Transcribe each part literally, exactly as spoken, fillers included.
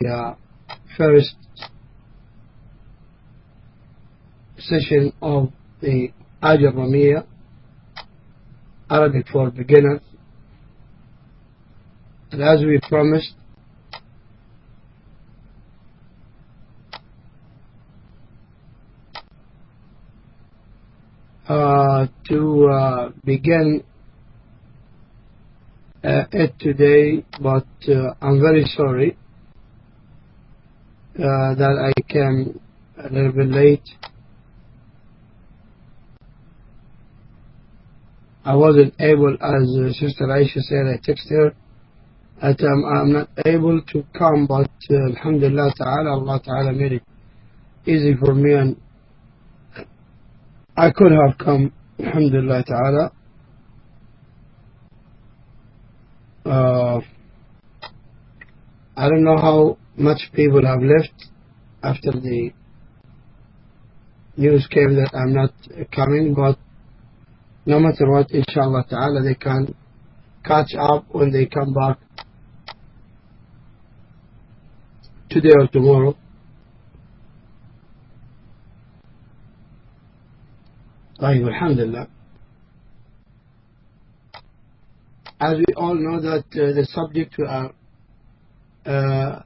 uh, first session of the Ajurrumiya, Arabic for beginners. And as we promised, uh, to uh, begin uh, it today, but uh, I'm very sorry uh, that I came a little bit late. I wasn't able, as uh, Sister Aisha said, I texted her that um, I'm not able to come, but uh, Alhamdulillah Ta'ala, Allah Ta'ala made it easy for me, and I could have come, Alhamdulillah Ta'ala. Uh, I don't know how much people have left after the news came that I'm not coming, but no matter what, inshallah ta'ala, they can catch up when they come back today or tomorrow. Tayyib, alhamdulillah. As we all know that uh, the subject we are uh,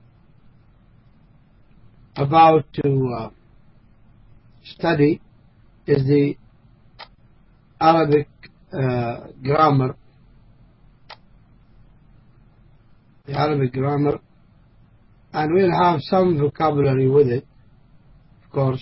about to uh, study is the Arabic uh, grammar, the Arabic grammar, and we'll have some vocabulary with it, of course.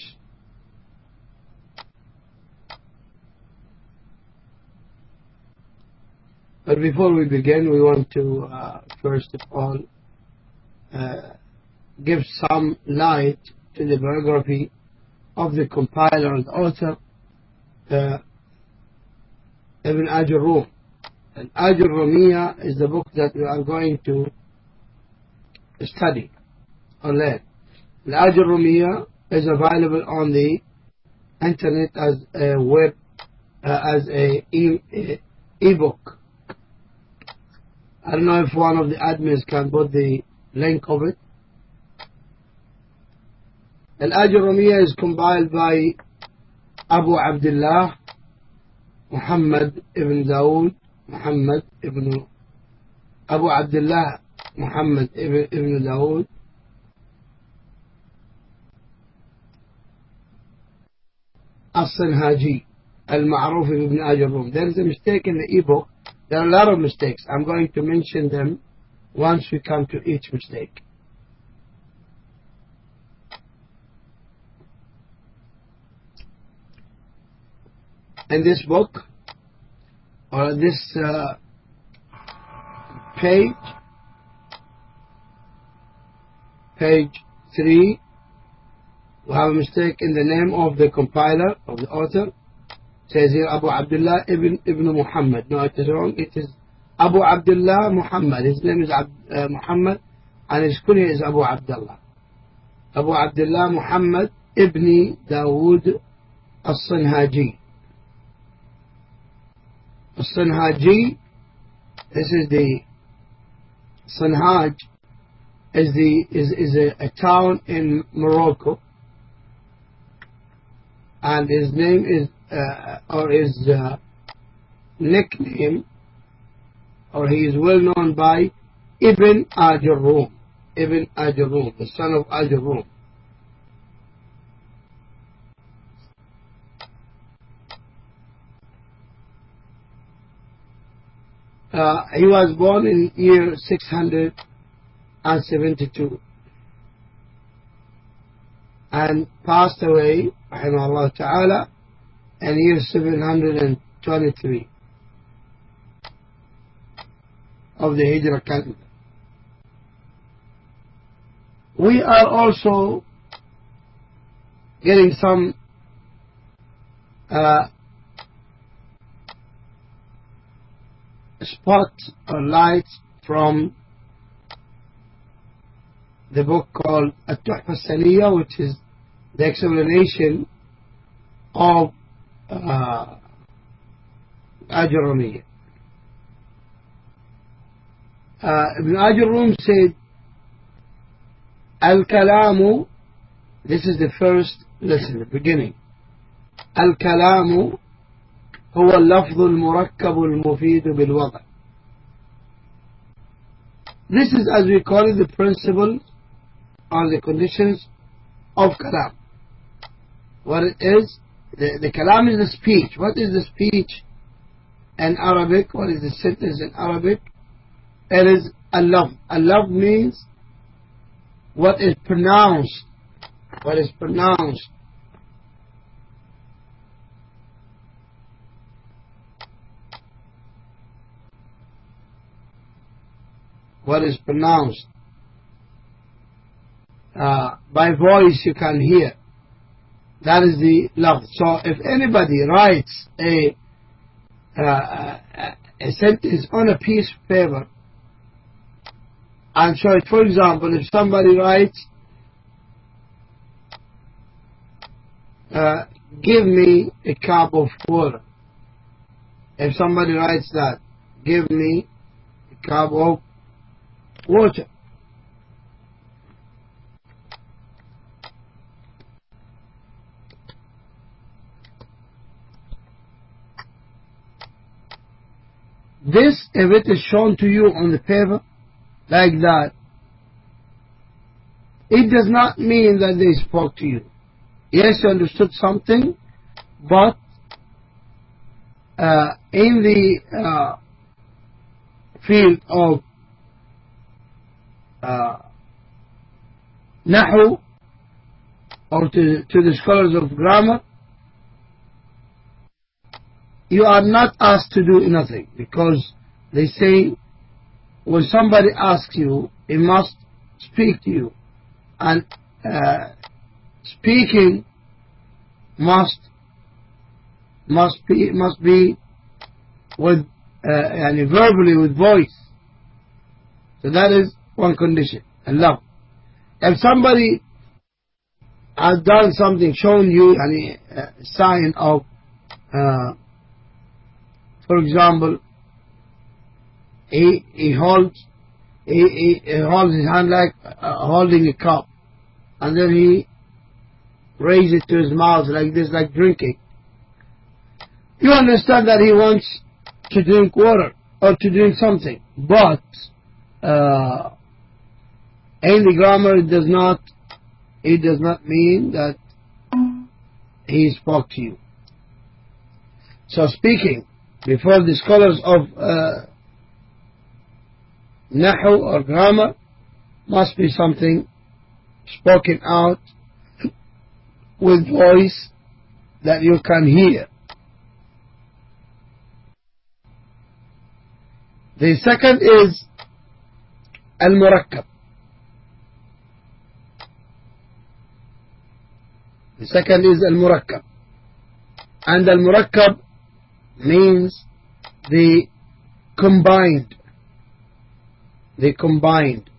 But before we begin, we want to uh, first of all uh, give some light to the biography of the compiler and author, uh, Ibn Ajurrum. And Ajurrumiya is the book that we are going to study or learn. The Ajurrumiya is available on the internet as a web, uh, as a e, e, e-book. I don't know if one of the admins can put the link of it. Al-Ajurrumiya is compiled by Abu Abdullah Muhammad ibn Dawood, Muhammad ibn Abu Abdullah Muhammad ibn, ibn Dawood As-Sanhaji, Al-Ma'ruf ibn Ajurrum. There is a mistake in the ebook. There are a lot of mistakes. I'm going to mention them once we come to each mistake. In this book, or this uh, page, page three, we have a mistake in the name of the compiler, of the author. It says here Abu Abdullah ibn, ibn Muhammad. No, it is wrong. It is Abu Abdullah Muhammad. His name is Ab, uh, Muhammad, and his kunya is Abu Abdullah. Abu Abdullah Muhammad ibn Dawood As-Sanhaji. As-Sanhaji, this is the Sanhaj, is the is is a, a town in Morocco, and his name is uh, or his uh, nickname, or he is well known by Ibn Ajurrum, Ibn Ajurrum, the son of Ajurrum. Uh, he was born in year six hundred seventy-two and passed away, rahimahullah ta'ala, in year seven hundred twenty-three of the Hijrah calendar. We are also getting some uh, spot or lights from the book called At-Tuhfa As-Saniyya, which is the explanation of uh, Ajurrumiya. Uh, Ibn Ajurrum said Al-kalamu, this is the first lesson, the beginning. Al-kalamu هو اللفظ المركب المفيد بالوضع. This is, as we call it, the principle or the conditions of kalam. What it is, the, the kalam is the speech. What is the speech in Arabic? What is the sentence in Arabic? It is al-lafz. Al-lafz means what is pronounced. What is pronounced. What is pronounced. Uh, by voice you can hear. That is the lafz. So if anybody writes a, uh, a sentence on a piece of paper and show it, for example, if somebody writes, uh, give me a cup of water. If somebody writes that, give me a cup of water. This, if it is shown to you on the paper like that, it does not mean that they spoke to you. Yes, you understood something, but uh, in the uh, field of uh, Nahu, or to, to the scholars of grammar, you are not asked to do nothing, because they say when somebody asks you, he must speak to you, and uh, speaking must must be must be with uh, and verbally with voice. So that is one condition. And love. If somebody has done something, shown you any uh, sign of, uh, for example, he he holds he, he, he holds his hand like uh, holding a cup, and then he raises it to his mouth like this, like drinking. You understand that he wants to drink water or to drink something, but uh, in the grammar it does not it does not mean that he spoke to you. So speaking before the scholars of uh, Nahu or grammar must be something spoken out with voice that you can hear. The second is al-murakkab. The second is al-murakkab. And al-murakkab means the combined. The combined.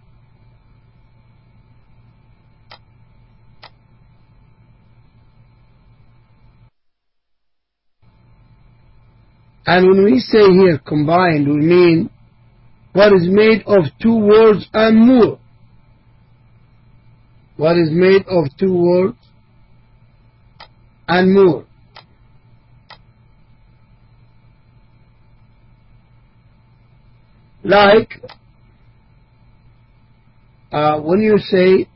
And when we say here combined, we mean what is made of two words and more. What is made of two words and more. Like uh, when you say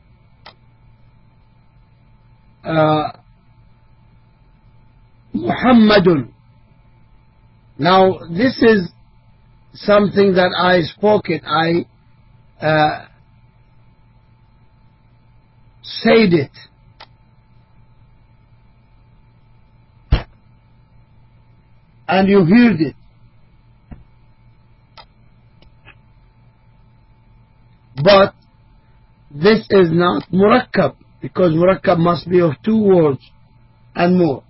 uh, Muhammadun. Now this is something that I spoke it, I uh, said it. And you heard it. But this is not murakkab, because murakkab must be of two words and more.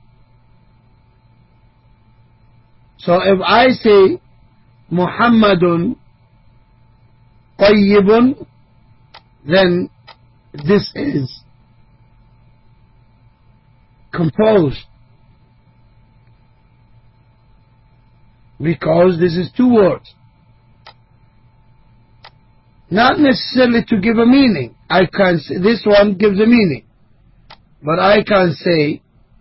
So if I say Muhammadun Tayyibun, then this is composed, because this is two words. Not necessarily to give a meaning. I can say, this one gives a meaning, but I can say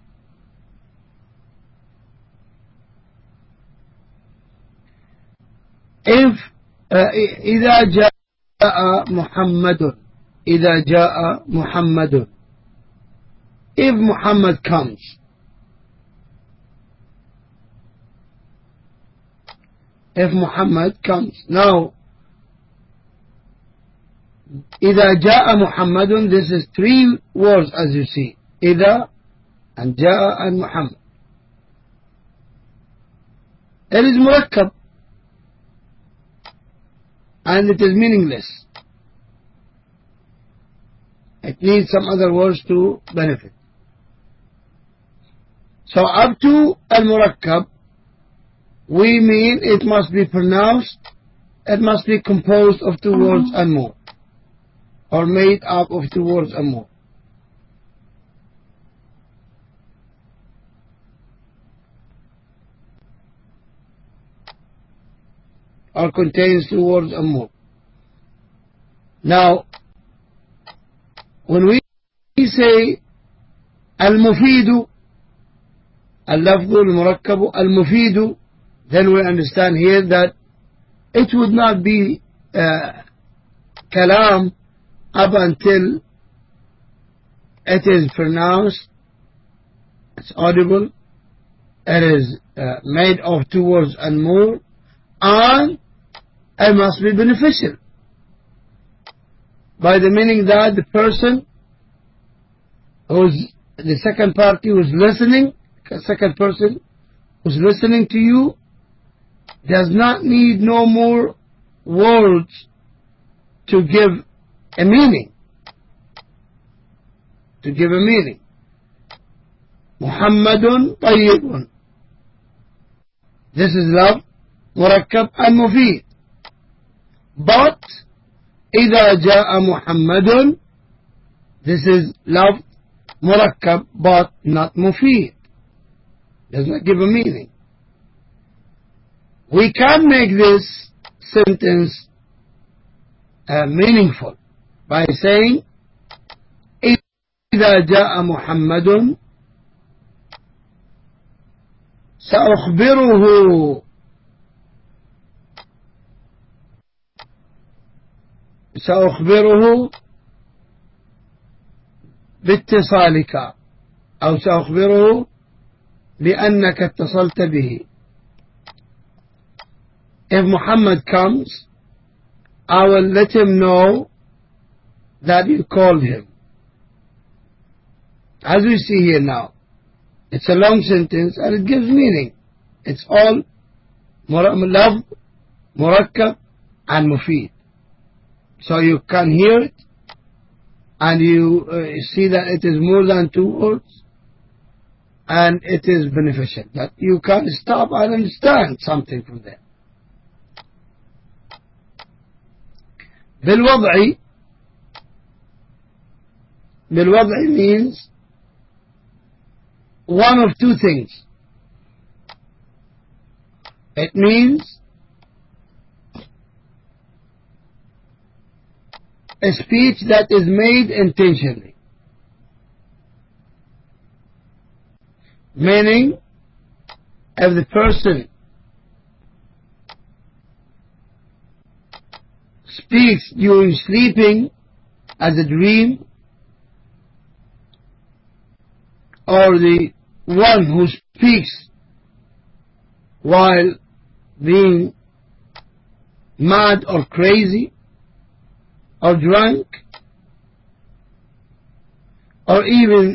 if إذا جاء محمد إذا جاء محمد, if Muhammad comes, if Muhammad comes. Now إذا جاء محمد, this is three words as you see, إذا and جاء and Muhammad. It is murakkab and it is meaningless. It needs some other words to benefit. So up to al-murakkab, we mean it must be pronounced, it must be composed of two words and more, or made up of two words and more. Or contains two words and more. Now, when we say al-mufidu, al-lafdu al-murakkabu al-mufidu, then we understand here that it would not be uh, kalam up until it is pronounced, it's audible, it is uh, made of two words and more, and it must be beneficial, by the meaning that the person who's the second party who's listening, second person who's listening to you, does not need no more words to give a meaning, to give a meaning. Muhammadun tayyibun, this is love, murakkab and mufid. But إذا جاء محمد, this is love, murakkab, but not mufid, does not give a meaning. We can make this sentence uh, meaningful by saying إذا جاء محمد سأخبره سأخبره باتصالك أو سأخبره بأنك اتصلت به. If Muhammad comes, I will let him know that you called him. As we see here now, it's a long sentence and it gives meaning. It's all love, murakkab and mufid. So you can hear it and you uh, see that it is more than two words and it is beneficial, that you can stop and understand something from there. بالوضع, بالوضع means one of two things. It means a speech that is made intentionally, meaning if the person speaks during sleeping as a dream, or the one who speaks while being mad or crazy or drunk, or even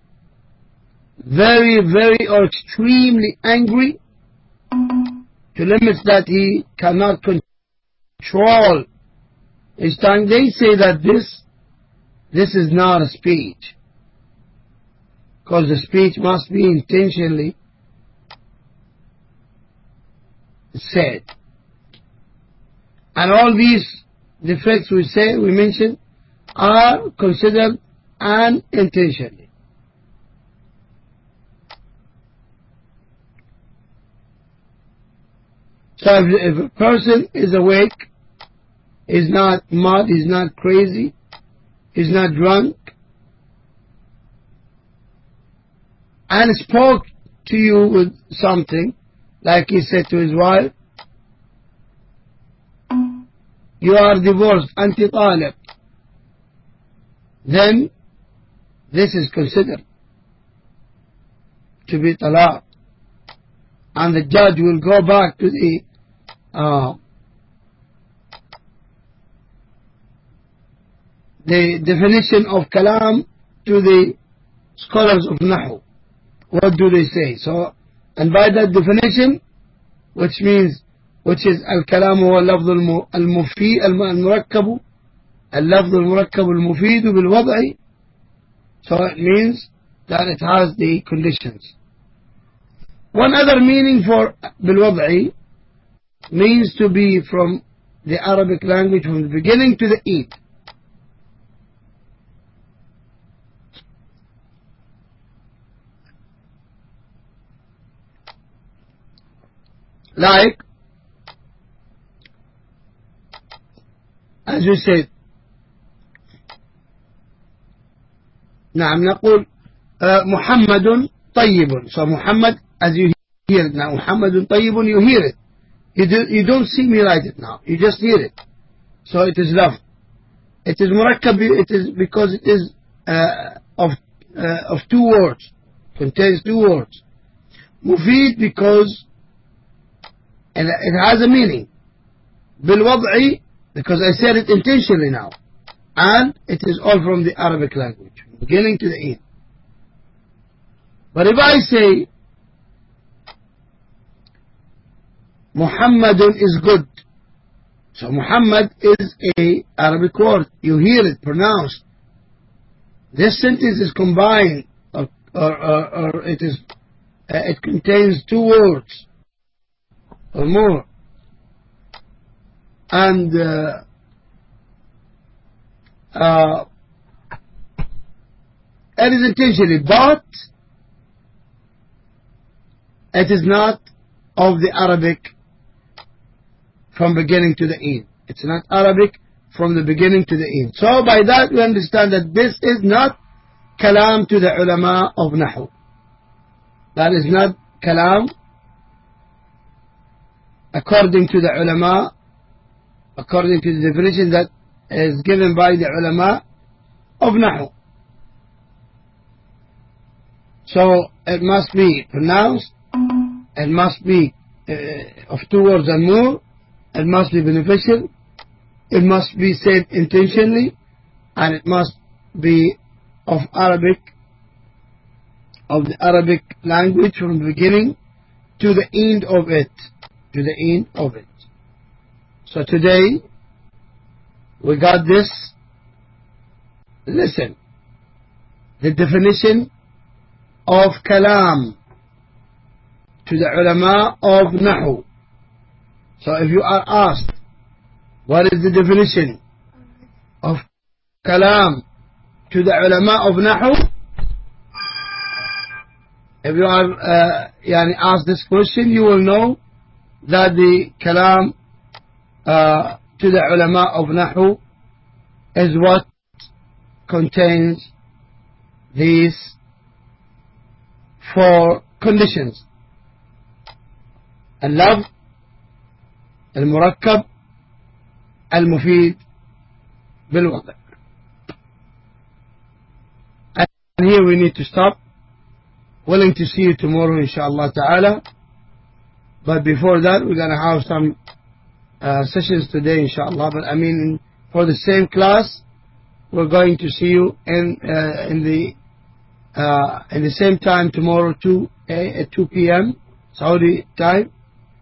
very, very or extremely angry to limits that he cannot control his tongue, they say that this this is not a speech, because the speech must be intentionally said. And all these defects we say, we mentioned, are considered unintentionally. So if, if a person is awake, is not mad, is not crazy, is not drunk, and spoke to you with something, like he said to his wife, you are divorced, anti talib, then this is considered to be talaq, and the judge will go back to the uh, the definition of kalam to the scholars of Nahu. What do they say? So, and by that definition, which means, which is al-kalam huwa al-lafz al-mufid al-murakkab, al-lafz al-murakkab al-mufid bil-wad'i. So it means that it has the conditions. One other meaning for bil-wad'i means to be from the Arabic language from the beginning to the end. Like, as you said, نعم نقول uh, محمد طيب. So Muhammad, as you hear it now, محمد طيب, you hear it. You, do, you don't see me write it now. You just hear it. So it is love. It is murakkab. It is because it is uh, of uh, of two words. Contains two words. Mufid because and it has a meaning. Bil-wad'i because I said it intentionally now. And it is all from the Arabic language, beginning to the end. But if I say Muhammadun is good, so Muhammad is a Arabic word. You hear it pronounced. This sentence is combined, or, or, or, or it is, uh, it contains two words or more, and uh, uh, it is intentionally, but it is not of the Arabic from beginning to the end. It's not Arabic from the beginning to the end. So by that we understand that this is not kalam to the ulama of Nahu. That is not kalam according to the ulama, according to the definition that is given by the ulama of Nahu. So it must be pronounced, it must be uh, of two words and more, it must be beneficial, it must be said intentionally, and it must be of Arabic, of the Arabic language from the beginning to the end of it, to the end of it. So today we got this. Listen, the definition of kalam to the ulama of Nahu. So if you are asked, what is the definition of kalam to the ulama of Nahu? If you are uh, yani asked this question, you will know that the kalam uh, to the ulama of Nahu is what contains these four conditions: al-lafz, al-murakkab, al-mufid, bil-wada'. And here we need to stop. Willing to see you tomorrow inshallah ta'ala. But before that we're going to have some uh, sessions today inshallah. But I mean for the same class we're going to see you in uh, in the uh, in the same time tomorrow two at two P M Saudi time.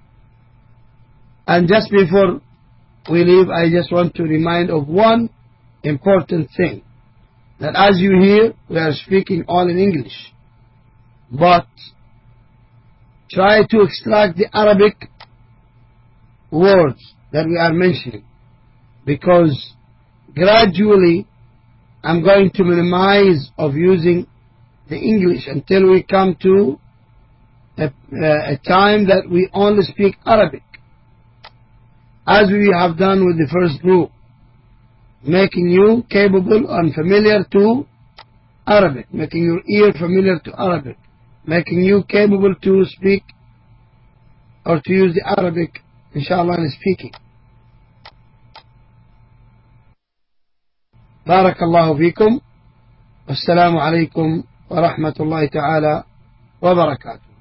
And just before we leave, I just want to remind of one important thing, that as you hear we are speaking all in English, but try to extract the Arabic words that we are mentioning, because gradually I'm going to minimize of using the English until we come to a, a time that we only speak Arabic, as we have done with the first group. making you capable and familiar to Arabic, making your ear familiar to Arabic, making you capable to speak or to use the Arabic, inshallah, in speaking. بارك الله فيكم والسلام عليكم ورحمة الله تعالى وبركاته.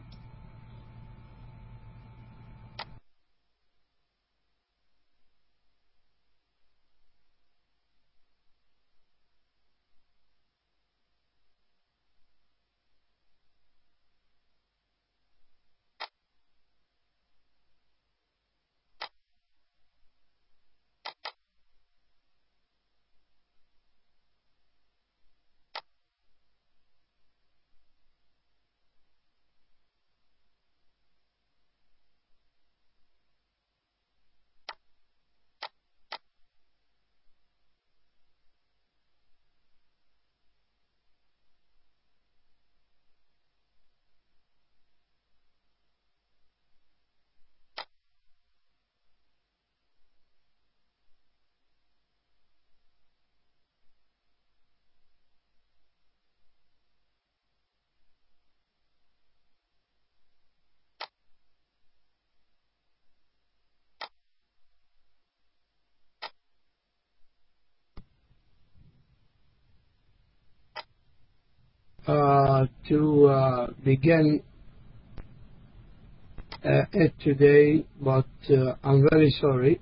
Uh, to uh, begin uh, it today, but uh, I'm very sorry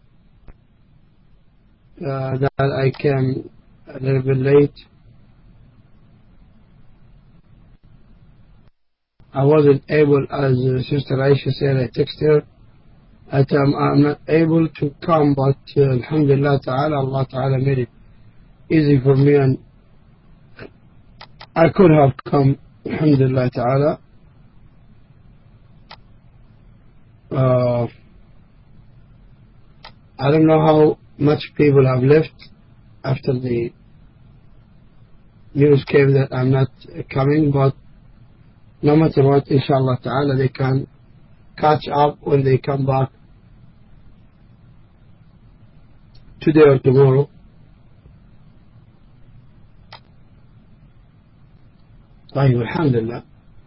uh, that I came a little bit late. I wasn't able, as uh, Sister Aisha said, I texted her, that um, I'm not able to come, but uh, Alhamdulillah Ta'ala, Allah Ta'ala made it easy for me, and I could have come, Alhamdulillah Ta'ala. Uh, I don't know how much people have left after the news came that I'm not coming, but no matter what, inshallah ta'ala, they can catch up when they come back today or tomorrow. طيب, alhamdulillah.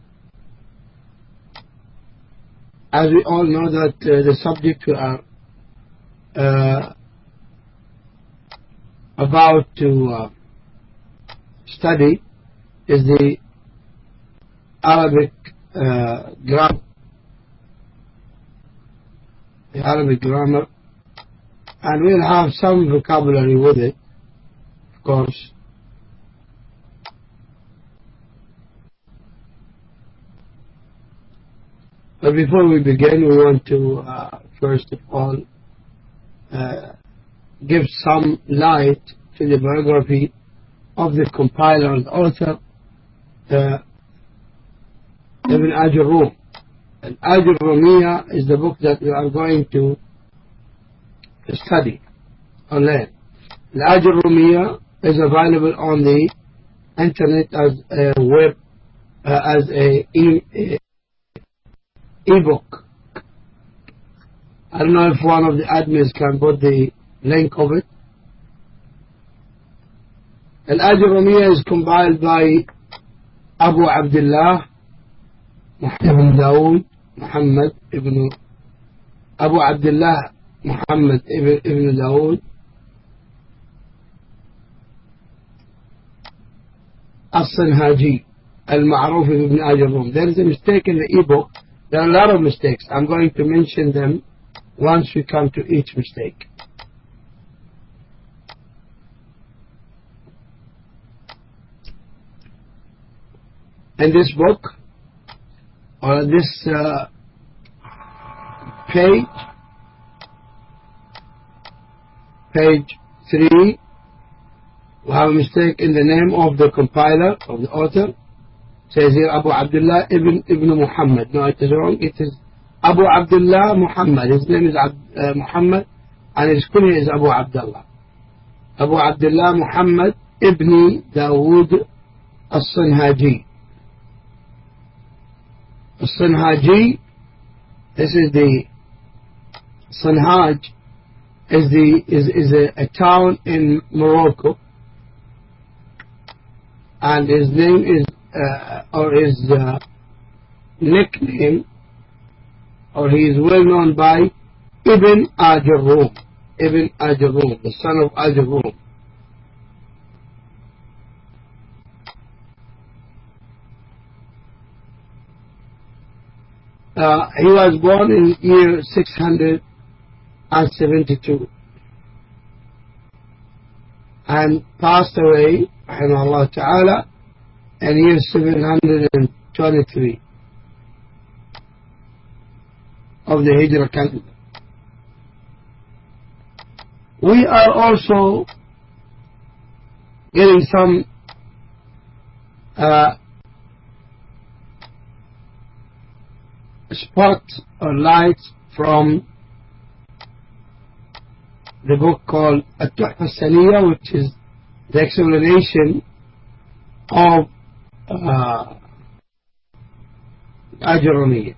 As we all know that uh, the subject we are uh, about to uh, study is the Arabic uh, grammar, the Arabic grammar, and we'll have some vocabulary with it, of course. But before we begin, we want to uh, first of all uh, give some light to the biography of the compiler and author, uh, Ibn Ajurrum. And Ajurrumiya is the book that we are going to study or learn. Ajurrumiya is available on the internet as a web, uh, as a e- e- ebook. I don't know if one of the admins can put the link of it. Al-Ajurrumiya is compiled by Abu Abdullah ibn Dawood Muhammad ibn Abu Abdullah Muhammad ibn, ibn Dawood As-Sanhaji al-Ma'ruf ibn Ajurrum. There is a mistake in the ebook. There are a lot of mistakes. I'm going to mention them once we come to each mistake. In this book, or this uh, page, page three, we have a mistake in the name of the compiler, of the author. It says here Abu Abdullah ibn, ibn Muhammad. No, it is wrong. It is Abu Abdullah Muhammad. His name is Ab, uh, Muhammad, and his kunya is Abu Abdullah. Abu Abdullah Muhammad ibn Dawood As-Sanhaji. As-Sanhaji, this is the Sanhaj, is the is is a, a town in Morocco, and his name is uh, or his uh, nickname, or he is well known by Ibn Ajurrum, Ibn Ajurrum, the son of Ajurrum. Uh, he was born in year six hundred seventy-two and passed away, rahimahullah ta'ala, in year seven hundred twenty-three of the Hijrah calendar. We are also getting some uh, spot or light from the book called At-Tuhfa As-Saniyya, which is the explanation of uh, Ajurumiyya.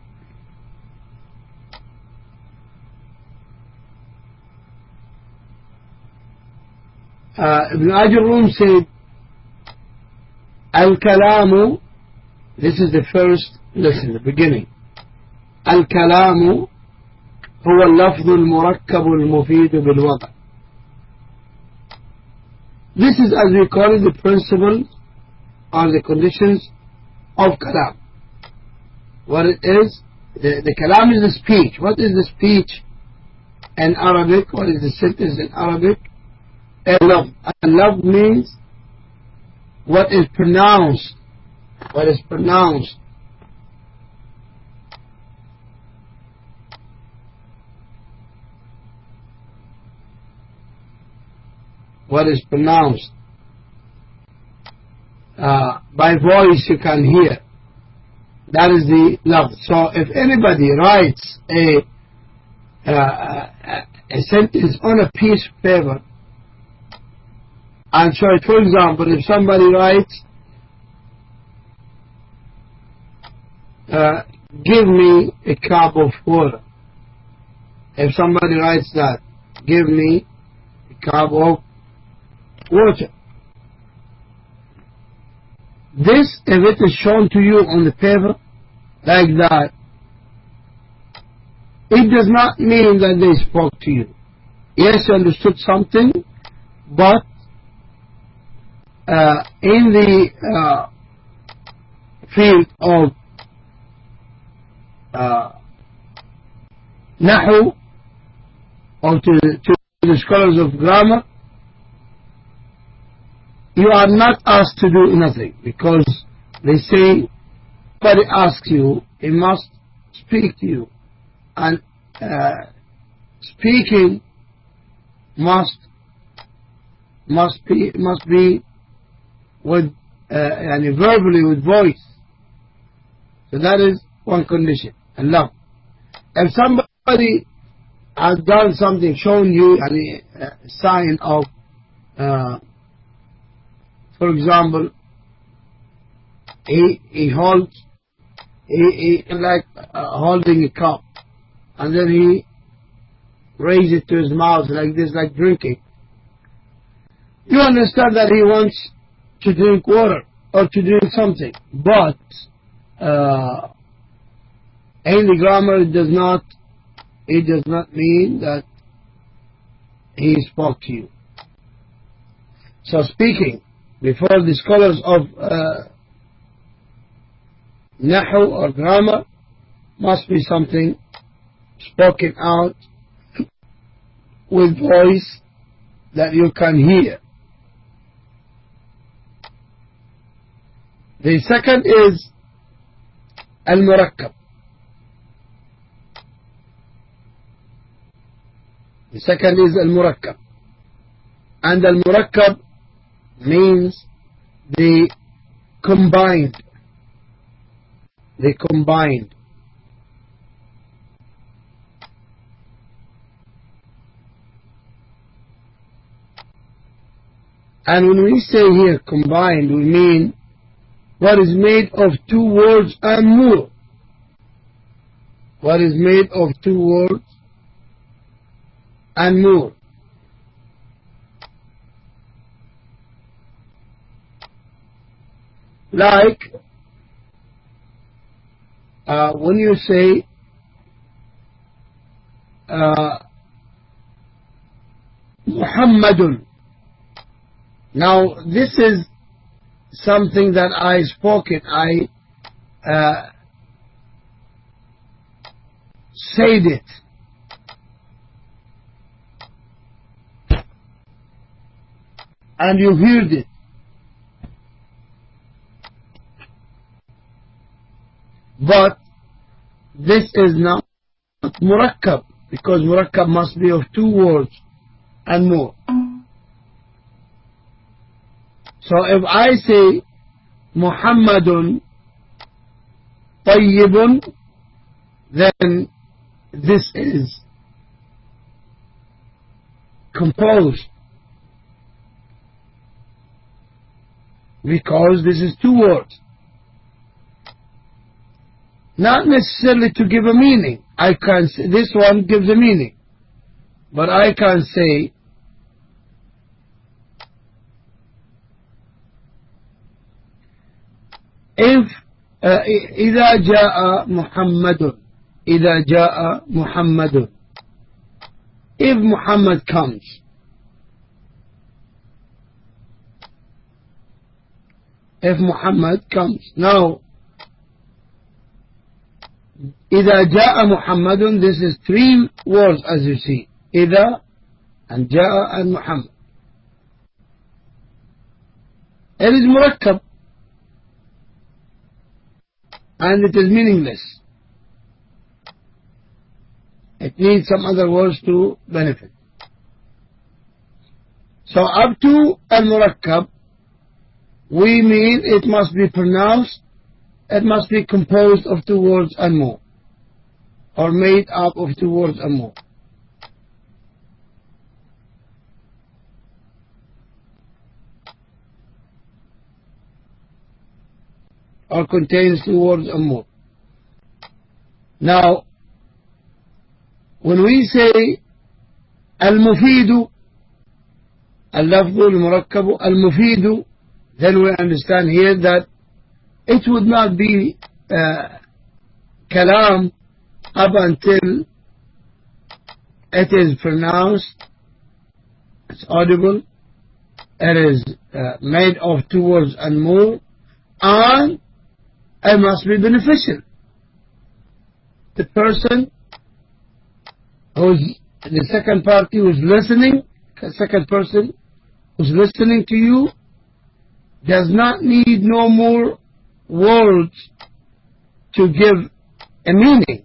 Uh, Ibn Ajurrum said, Al-Kalamu, this is the first lesson, the beginning. Al-Kalamu هو اللفظ المركب المفيد بالوضع. This is, as we call it, the principles or the conditions of kalam. What it is, the, the kalam is the speech. What is the speech in Arabic? What is the sentence in Arabic? A love. A love means what is pronounced. What is pronounced. What is pronounced uh, by voice you can hear. That is the love. So if anybody writes a, uh, a sentence on a piece of paper, and so for example, if somebody writes, uh, give me a cup of water. If somebody writes that, give me a cup of water. This, if it is shown to you on the paper like that, it does not mean that they spoke to you. Yes, you understood something, but uh, in the uh, field of uh, Nahu, or to, to the scholars of grammar, you are not asked to do nothing, because they say, somebody asks you, he must speak to you, and uh, speaking must must be must be with uh, and verbally with voice. So that is one condition. And love. If somebody has done something, shown you a uh, sign of uh, for example, he he holds, he, he like uh, holding a cup, and then he raises it to his mouth like this, like drinking. You understand that he wants to drink water or to drink something, but uh, in the grammar it does not, it does not mean that he spoke to you. So speaking, before the scholars of uh, Nahu or grammar, must be something spoken out with voice that you can hear. The second is Al-Murakkab. The second is Al-Murakkab. And Al-Murakkab means the combined, the combined. And when we say here combined, we mean what is made of two words and more. What is made of two words and more. Like uh, when you say uh, Muhammadun. Now this is something that I spoke it, I uh, said it. And you heard it. But this is not murakkab, because murakkab must be of two words and more. So if I say Muhammadun Tayyibun, then this is composed, because this is two words. Not necessarily to give a meaning. I can say this one gives a meaning, but I can say if uh, إذا جاء محمد إذا جاء محمد, if Muhammad comes, if Muhammad comes. Now إذا جاء محمد, this is three words as you see. إذا and جاء and Muhammad. It is murakkab and it is meaningless. It needs some other words to benefit. So up to al-murakkab, we mean it must be pronounced, it must be composed of two words and more, or made up of two words and more. Or contains two words and more. Now, when we say al-mufidu, al-lafzu al-murakkabu, al-mufidu, then we understand here that it would not be uh, kalam up until it is pronounced, it's audible, it is uh, made of two words and more, and it must be beneficial. The person who's the second party who's listening, the second person who's listening to you, does not need no more words to give a meaning.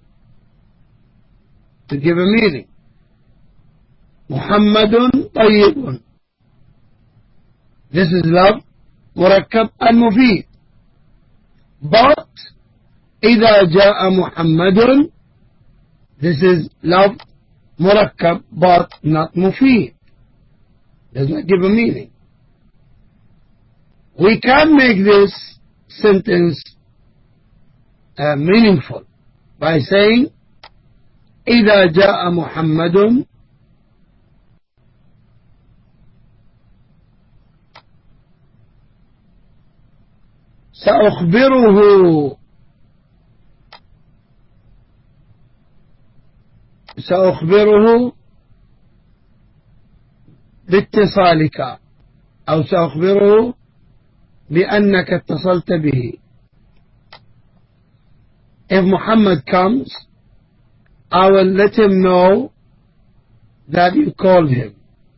To give a meaning. Muhammadun Tayyibun. This is love, murakkab and mufid. But إذا جاء محمد, this is love, murakkab, but not mufid. Does not give a meaning. We can make this sentence uh, meaningful by saying إذا جاء محمد سأخبره سأخبره باتصالك أو سأخبره بأنك اتصلت به. If Muhammad comes, I will let him know that you called him.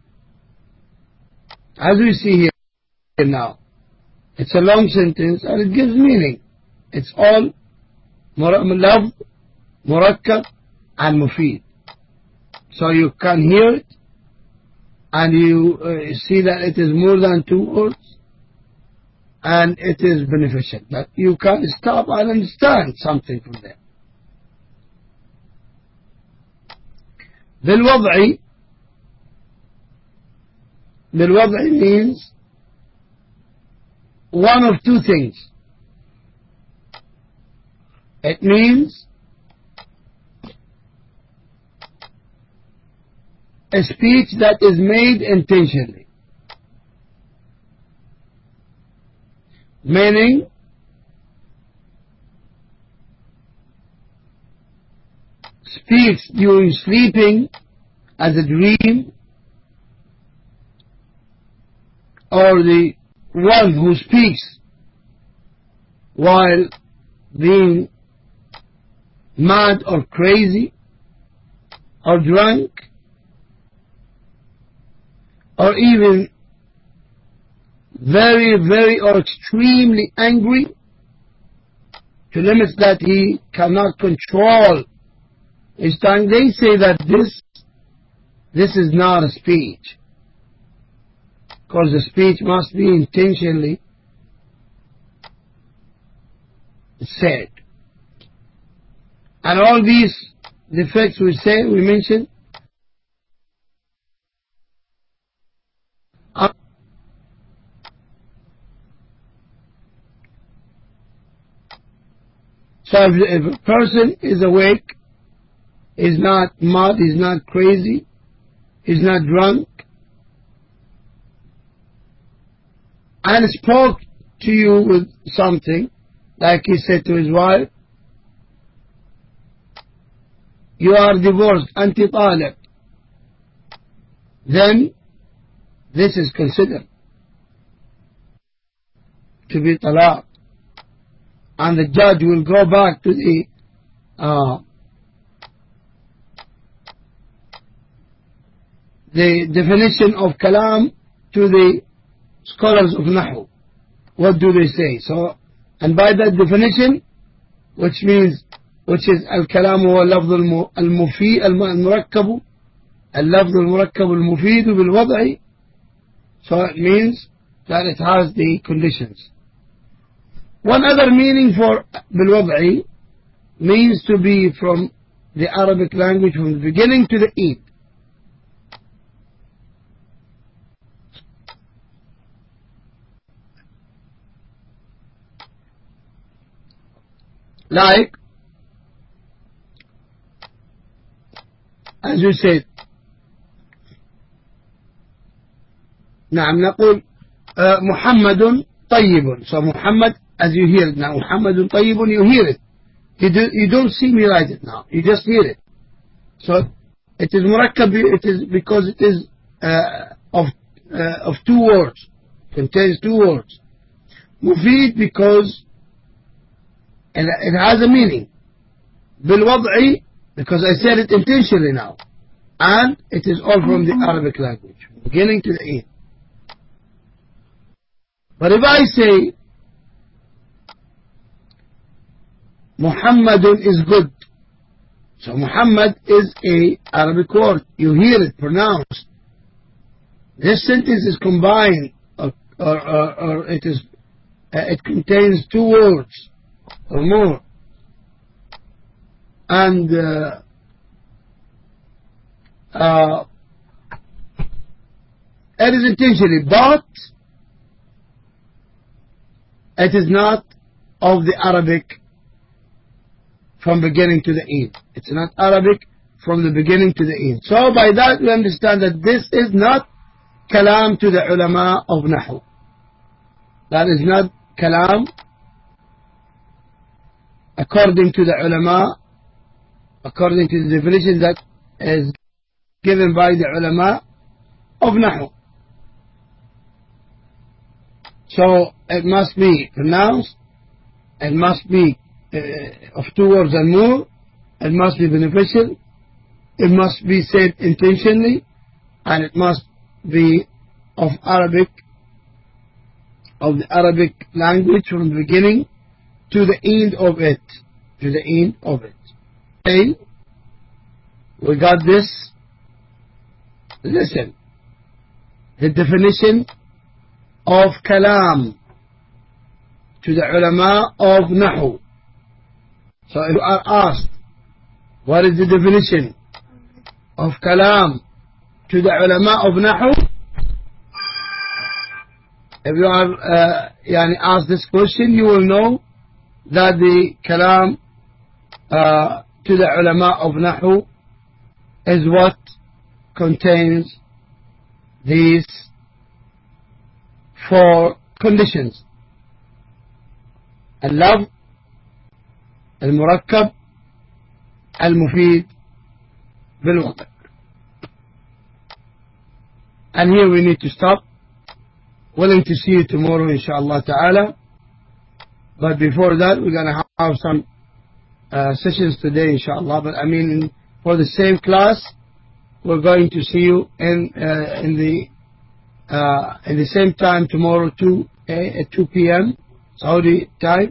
As we see here now, it's a long sentence and it gives meaning. It's all love, murakkab and mufid. So you can hear it and you uh, see that it is more than two words and it is beneficial. That you can stop and understand something from there. بالوضع, بالوضع means one of two things. It means a speech that is made intentionally. meaning speaks during sleeping as a dream, or the one who speaks while being mad or crazy or drunk, or even very, very or extremely angry to limits that he cannot control his tongue. They say that this this is not a speech, because the speech must be intentionally said. And all these defects we say, we mentioned, are so if, if a person is awake, is not mad, is not crazy, is not drunk, and spoke to you with something, like he said to his wife, you are divorced, anti talib, then this is considered to be talaq, and the judge will go back to the uh, the definition of kalam to the scholars of Nahu. What do they say? So, and by that definition, which means, which is al-kalam huwa al-lafz al-mufid al-murakkab, al-lafz al-murakkab al-mufid bil-wad'i. So it means that it has the conditions. One other meaning for bil-wad'i means to be from the Arabic language from the beginning to the end. Like, as you said, نعم نقول uh, محمد طيب. So Muhammad, as you hear it now, محمد طيب, you hear it. You, do, you don't see me write it now. You just hear it. So it is murakkab. It is because it is uh, of uh, of two words. Contains two words. Mufid because it, it has a meaning. Bil-wad'i because I said it intentionally now, and it is all from the Arabic language, beginning to the end. But if I say Muhammadun is good, so Muhammad is a Arabic word. You hear it pronounced. This sentence is combined, or, or, or, or it is uh, it contains two words or more, and uh, uh, it is intentionally, but it is not of the Arabic from beginning to the end. It's not Arabic from the beginning to the end. So by that we understand that this is not kalam to the ulama of Nahu. That is not kalam according to the ulama, according to the definition that is given by the ulama of Nahu. So it must be pronounced, it must be uh, of two words and more, it must be beneficial, it must be said intentionally, and it must be of Arabic, of the Arabic language from the beginning to the end of it, to the end of it. Okay, we got this. Listen, the definition of kalam to the ulama of Nahu. So if you are asked, what is the definition of kalam to the ulama of Nahu? If you are uh, yani asked this question, you will know that the kalam uh, to the ulama of Nahu is what contains these four conditions. اللفظ المركب المفيد بالوضع. And here we need to stop. Willing to see you tomorrow inshallah ta'ala. But before that we're going to have some uh, sessions today inshallah. But I mean for the same class we're going to see you in uh, in the uh, in the same time tomorrow two at two p m Saudi time.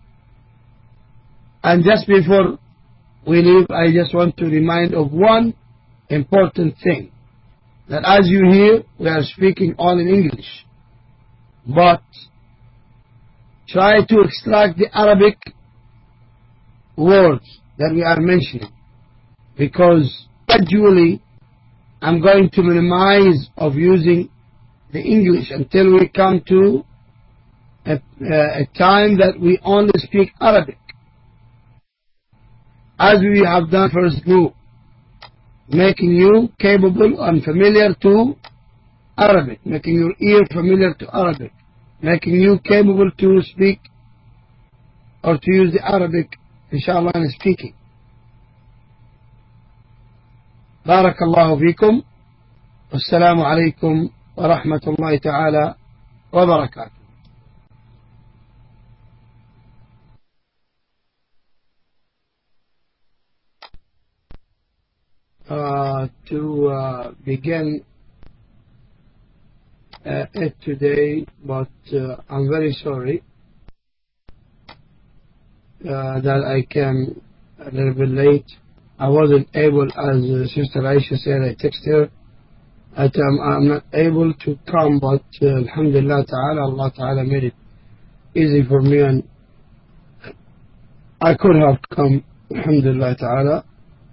And just before we leave, I just want to remind of one important thing, that as you hear we are speaking all in English, but try to extract the Arabic words that we are mentioning, because gradually I'm going to minimize of using the English until we come to a, a time that we only speak Arabic, as we have done first group, making you capable and familiar to Arabic, making your ear familiar to Arabic, making you capable to speak or to use the Arabic inshallah in speaking. Barakallahu fikum. Wassalamu alaikum wa rahmatullahi ta'ala wa barakatuh. Uh, to uh, begin uh, it today, but uh, I'm very sorry uh, that I came a little bit late. I wasn't able, as uh, Sister Aisha said, I texted her that um, I'm not able to come, but uh, Alhamdulillah Ta'ala, Allah Ta'ala made it easy for me, and I could have come, Alhamdulillah Ta'ala.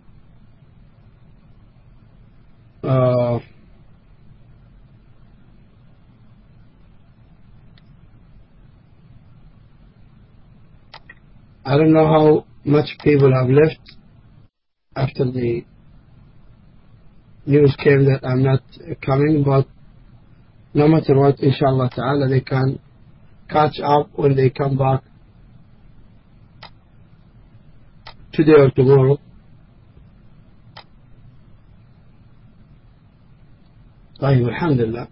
Uh, I don't know how much people have left after the news came that I'm not coming, but no matter what, inshallah ta'ala, they can catch up when they come back today or tomorrow. طيب, alhamdulillah.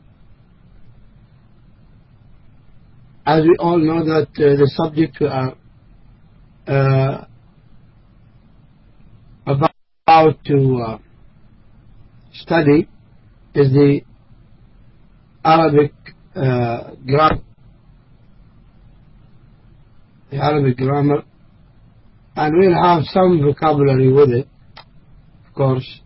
As we all know that uh, the subject we are uh, about to uh, study is the Arabic uh, grammar, the Arabic grammar, and we'll have some vocabulary with it, of course.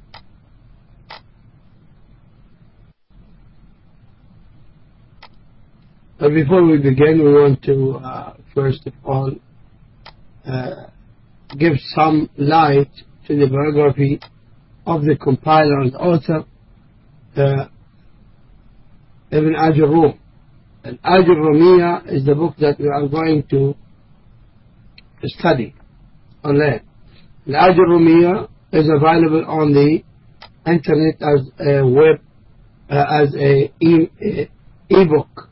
But before we begin, we want to uh, first of all uh, give some light to the biography of the compiler and author, uh, Ibn Ajurrum. And Ajurrumiya is the book that we are going to study or learn. The Ajurrumiya is available on the internet as a web, uh, as a e- e-book.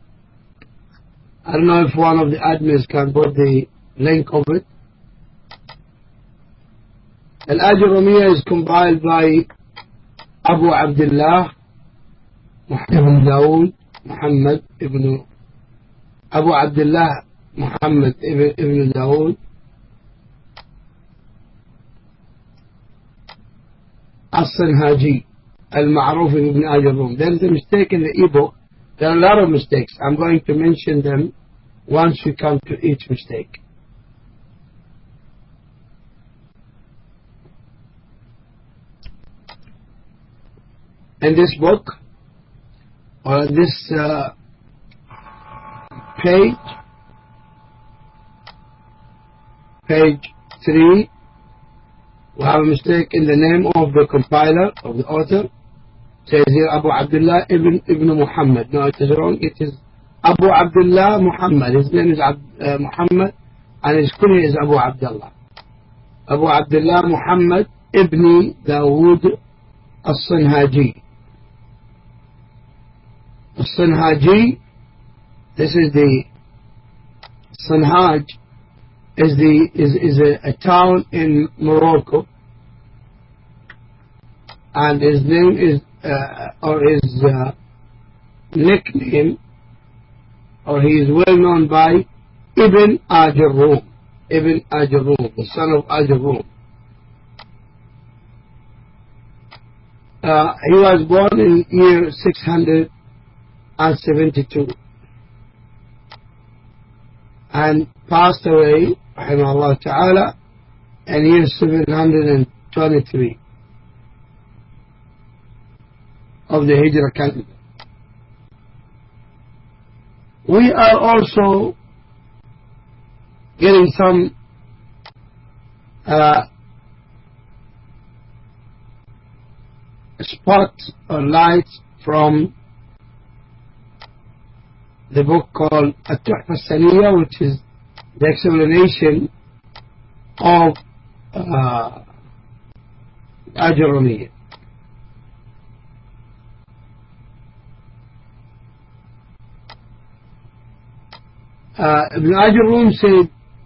I don't know if one of the admins can put the link of it. Al-Ajurrumiya is compiled by Abu Abdullah Muhammad Dawood Muhammad ibn Abu Abdullah Muhammad ibn, ibn Dawood As-Sinhaji al-Ma'ruf ibn Ajurrum. There is a mistake in the ebook. There are a lot of mistakes. I'm going to mention them once we come to each mistake. In this book, or in this uh, page, page three, we have a mistake in the name of the compiler, of the author. Says here Abu Abdullah ibn, ibn Muhammad. No, it is wrong. It is Abu Abdullah Muhammad. His name is Ab, uh, Muhammad, and his kunya is Abu Abdullah. Abu Abdullah Muhammad ibn Dawood As-Sinhaji. As-Sinhaji, this is the Sanhaj is the is is a, a town in Morocco, and his name is uh, or his uh, nickname, or he is well known by Ibn Ajurrum, Ibn Ajurrum, the son of Ajurrum. Uh, he was born in year six hundred seventy-two and passed away, rahimahullah ta'ala, in year seven hundred twenty-three of the Hijrah calendar. We are also getting some uh, spots or lights from the book called At-Tuhfa As-Saniyya, which is the explanation of uh, Ajurumiyya. Uh, Ibn Ajurrum said,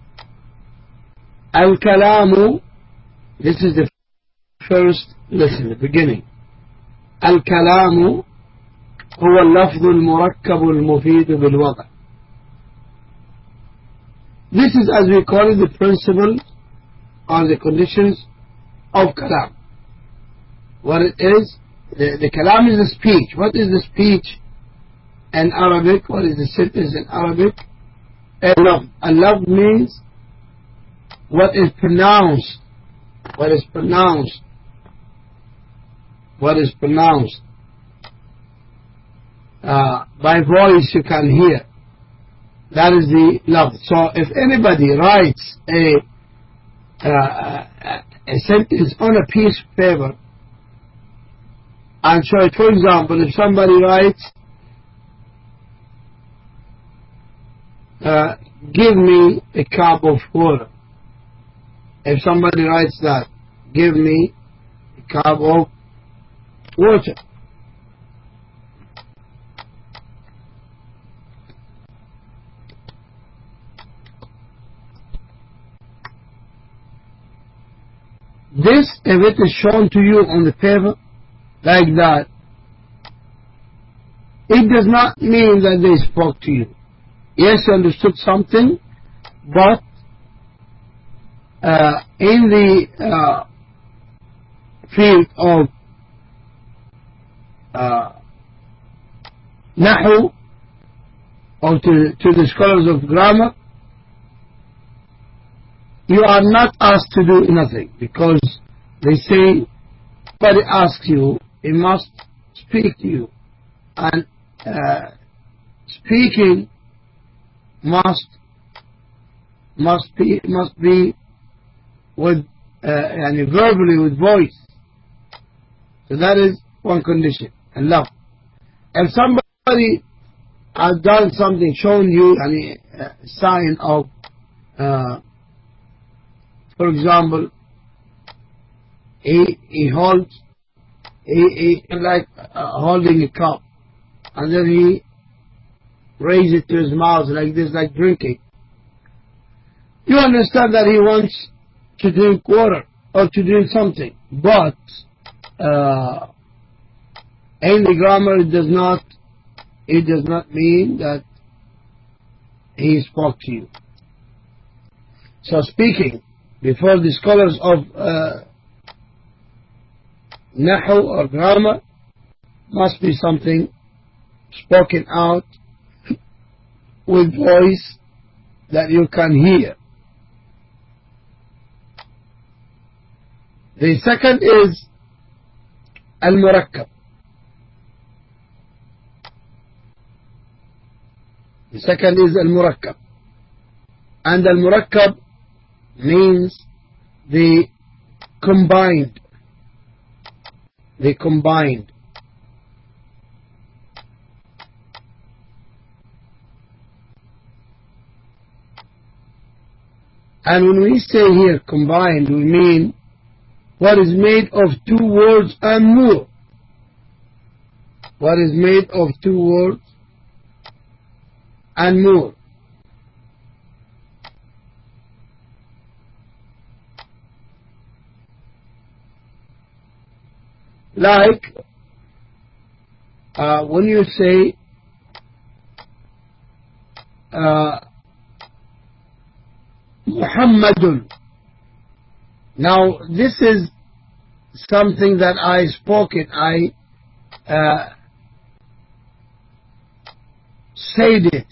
Al-Kalamu, this is the first lesson, the beginning. Al-Kalamu هو اللفظ المركب المفيد بالوضع. This is, as we call it, the principle or the conditions of kalam. What it is, the, the kalam is the speech. What is the speech in Arabic? What is the sentence in Arabic? Al-lafz. Al-lafz means what is pronounced. What is pronounced. What is pronounced. Uh, by voice you can hear. That is the lafz. So if anybody writes a, uh, a sentence on a piece of paper, and so for example, if somebody writes, uh, give me a cup of water. If somebody writes that, give me a cup of water. This, if it is shown to you on the paper like that, it does not mean that they spoke to you. Yes, you understood something, but uh, in the uh, field of uh, Nahu, or to, to the scholars of grammar, you are not asked to do nothing, because they say, somebody asks you, he must speak to you, and uh, speaking must must be must be with uh, and verbally, with voice. So that is one condition. And love. If somebody has done something, shown you any uh, sign of uh, for example, he he holds he, he like uh, holding a cup, and then he raises it to his mouth like this, like drinking. You understand that he wants to drink water or to drink something, but uh, in the grammar it does not it does not mean that he spoke to you. So speaking before the scholars of uh, Nahu or grammar must be something spoken out with voice that you can hear. The second is Al-Murakkab. The second is Al-Murakkab. And Al-Murakkab means the combined. The combined. And when we say here combined, we mean what is made of two words and more. What is made of two words and more. Like uh, when you say uh, Muhammadun. Now this is something that I spoke it, I uh, said it.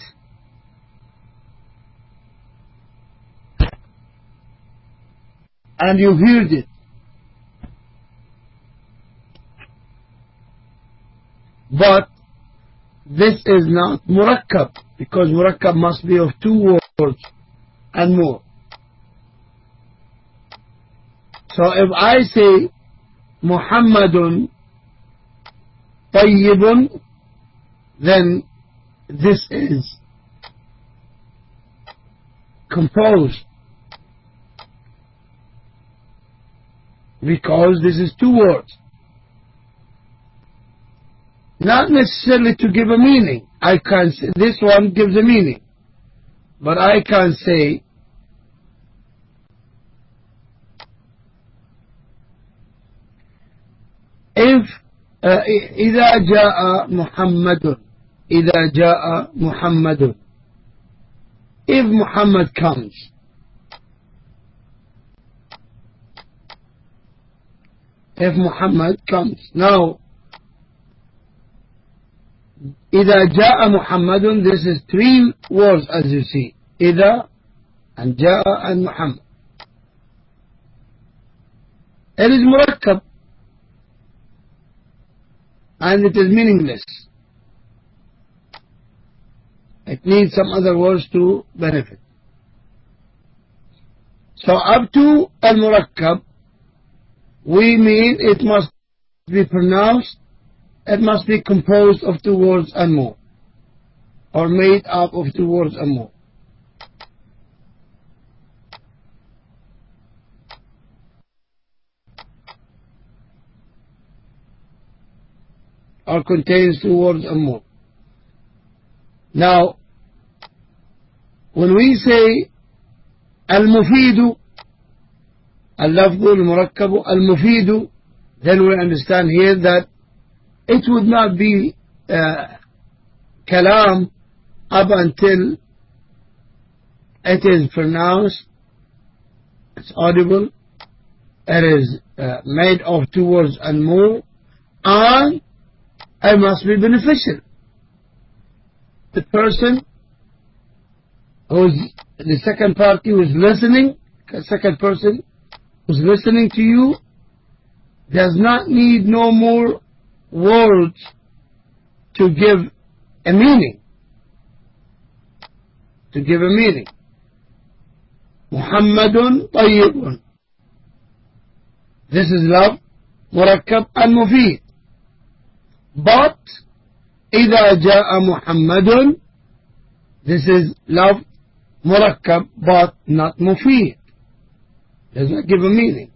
And you heard it. But this is not murakkab, because murakkab must be of two words and more. So if I say Muhammadun Tayyibun, then this is composed, because this is two words. Not necessarily to give a meaning. I can say this one gives a meaning, but I can say if uh, إذا جاء محمد إذا جاء محمد, if Muhammad comes, if Muhammad comes. Now إذا جاء محمد, this is three words as you see, إذا and جاء and Muhammad. It is murakkab and it is meaningless. It needs some other words to benefit. So up to al-murakkab, we mean it must be pronounced, it must be composed of two words and more, or made up of two words and more. Or contains two words and more. Now, when we say al-mufidu, al-lafdu al-murakkabu, al-mufidu, then we understand here that it would not be uh, kalam up until it is pronounced, it's audible, it is uh, made of two words and more, and it must be beneficial. The person who's the second party who is listening, the second person who's listening to you, does not need no more words to give a meaning. To give a meaning. Muhammadun Tayyibun. This is love, murakkab and mufid. But إذا جاء محمد, this is love, murakkab, but not mufid. Does not give a meaning.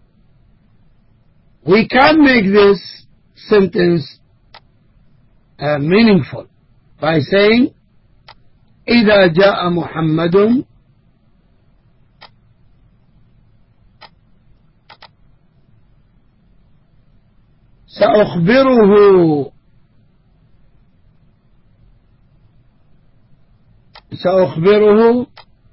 We can make this sentence uh, meaningful by saying إذا جاء محمد سأخبره سأخبره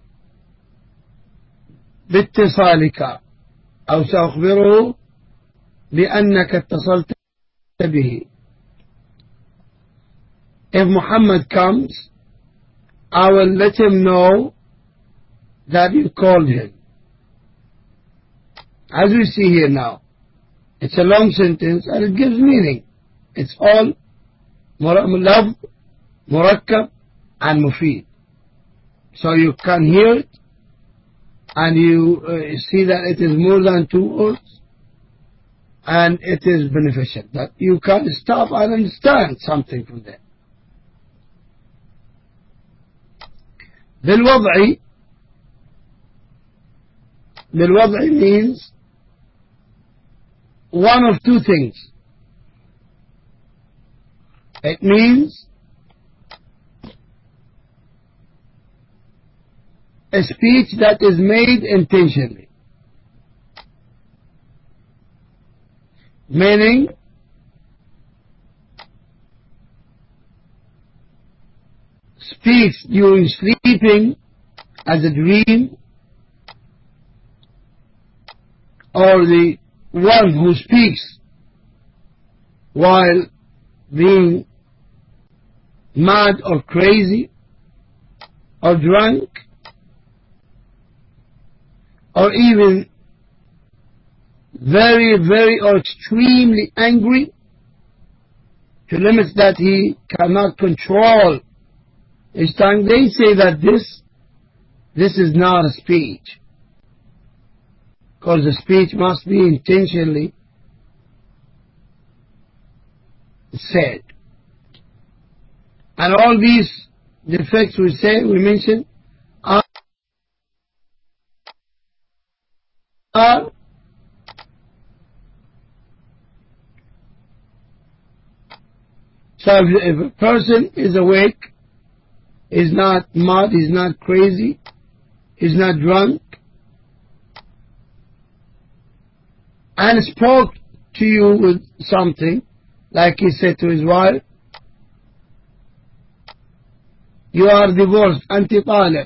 باتصالك أو سأخبره بأنك اتصلت به. If Muhammad comes, I will let him know that you called him. As we see here now, it's a long sentence and it gives meaning. It's all love, murakkab and mufid. So you can hear it and you uh, see that it is more than two words and it is beneficial. That you can stop and understand something from there. بالوضع, بالوضع means one of two things. It means a speech that is made intentionally, meaning speaks during sleeping as a dream, or the one who speaks while being mad or crazy or drunk, or even very, very or extremely angry to limits that he cannot control his tongue, they say that this this is not a speech, because the speech must be intentionally said. And all these defects we say, we mention, are, are so if, if a person is awake, is not mad, is not crazy, is not drunk, and spoke to you with something, like he said to his wife, you are divorced, anti talib,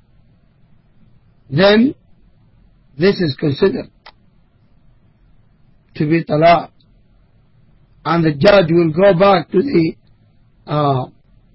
then this is considered to be talaq, and the judge will go back to the uh,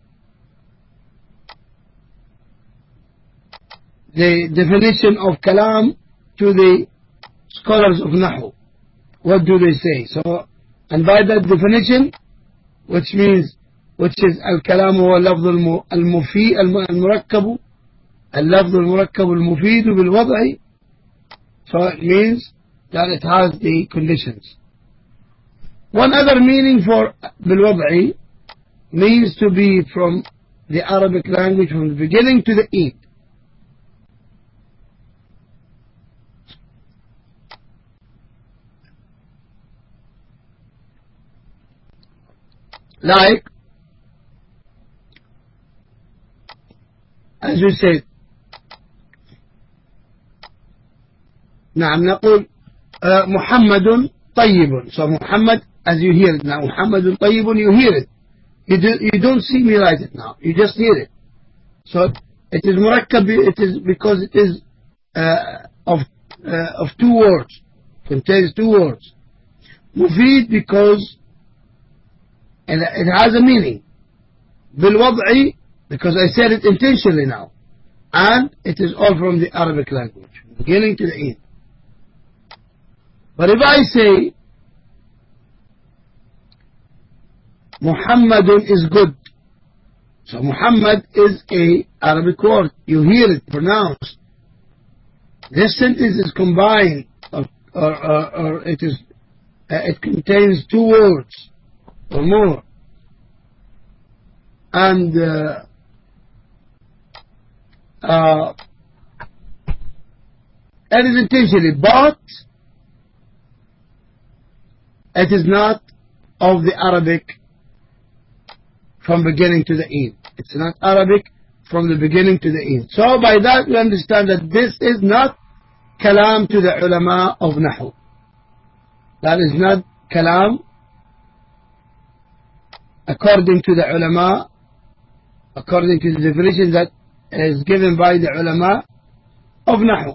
the definition of kalam to the scholars of Nahu. What do they say? So, and by that definition, which means, which is الكلام هو اللفظ المفيد المركب اللفظ المركب المفيد بالوضع, so it means that it has the conditions. One other meaning for بالوضع means to be from the Arabic language from the beginning to the end. Like, as you said, نعم نقول uh, محمد طيب. So Muhammad, as you hear it now, محمد طيب, you hear it. You, do, you don't see me write it now. You just hear it. So it is murakkab, it is because it is uh, of uh, of two words. Contains two words. Mufid because and it has a meaning. بالوضع because I said it intentionally now. And it is all from the Arabic language, beginning to the end. But if I say Muhammadun is good, so Muhammad is a Arabic word. You hear it pronounced. This sentence is combined, or, or, or, or it is, uh, it contains two words or more. And uh, uh, it is intentionally, but it is not of the Arabic from beginning to the end. It's not Arabic from the beginning to the end. So by that we understand that this is not kalam to the ulama of Nahu. That is not kalam according to the ulama, according to the definition that is given by the ulama of Nahu.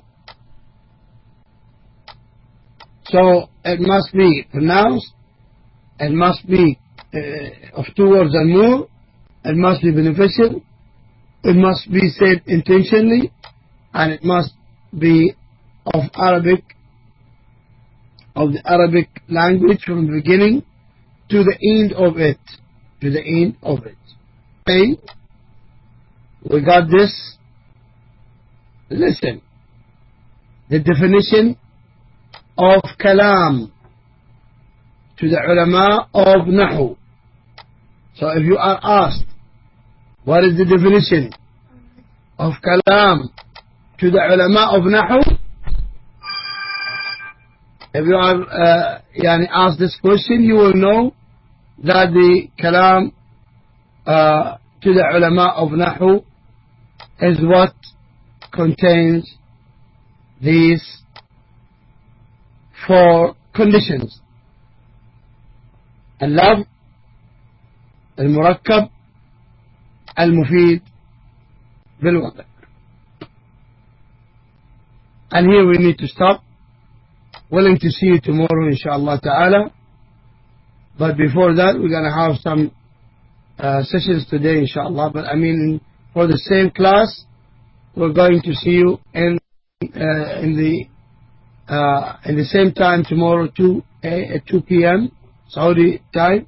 So it must be pronounced, it must be uh, of two words and more, it must be beneficial, it must be said intentionally, and it must be of Arabic, of the Arabic language from the beginning to the end of it, to the end of it. Okay, we got this. Listen, the definition of kalam to the ulama of Nahu. So if you are asked, what is the definition of kalam to the ulama of Nahu? If you are uh, yani asked this question, you will know that the kalam uh, to the ulama of Nahu is what contains these four conditions: اللفظ المركب المفيد بالوضع. And here we need to stop. Willing to see you tomorrow inshallah ta'ala. But before that we're going to have some uh, sessions today inshallah. But I mean for the same class we're going to see you in uh, in the uh, in the same time tomorrow two at two p m Saudi time.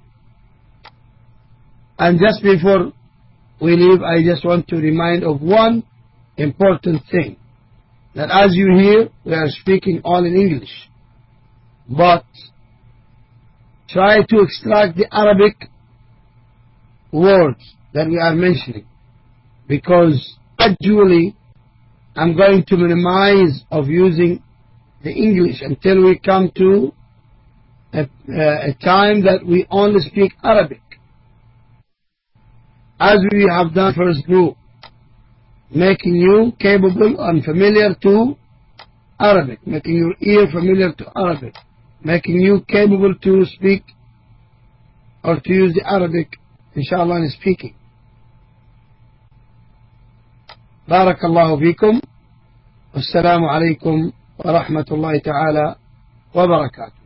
And just before we leave, I just want to remind of one important thing, that as you hear we are speaking all in English, but try to extract the Arabic words that we are mentioning, because gradually I'm going to minimize of using the English until we come to a, a time that we only speak Arabic, as we have done first group, making you capable and familiar to Arabic, making your ear familiar to Arabic, making you capable to speak or to use the Arabic inshallah in speaking. Barakallahu fikum. Wassalamu alaikum wa rahmatullahi ta'ala wa barakatuh.